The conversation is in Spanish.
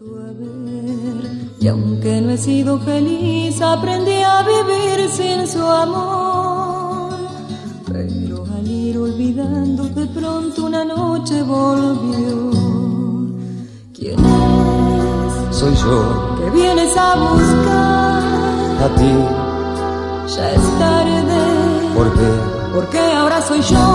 Y aunque no he sido feliz, aprendí a vivir sin su amor. Pero al ir olvidando, de pronto una noche volvió. ¿Quién es? Soy yo. Que vienes a buscar. A ti. Ya es tarde. ¿Por qué? Porque ahora soy yo